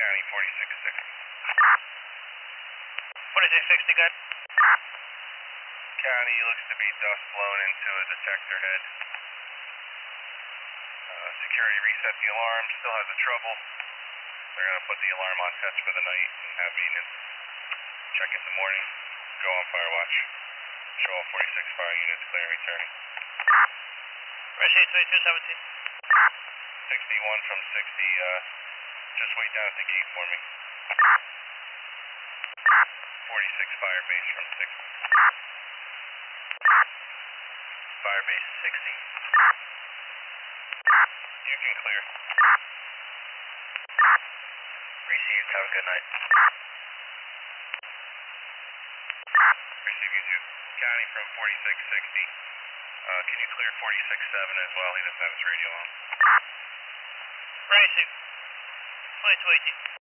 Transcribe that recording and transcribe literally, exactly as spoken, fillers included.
County forty-six sixty. forty-six sixty, good. County looks to be dust blown into a detector head. Uh, security reset the alarm, still has a trouble. They're going to put the alarm on test for the night and have maintenance. Check in the morning, go on fire watch. Show all forty-six fire units clear and returning. Appreciate twenty-two seventeen. sixty-one from sixty, uh, just wait down at the gate for me. forty-six fire base from sixty. Fire base sixty. You can clear. Received, have a good night. Receive you too. County from forty-six sixty. Uh, can you clear forty-six seven as well? He doesn't have his radio on. Receive. twenty-two eighteen.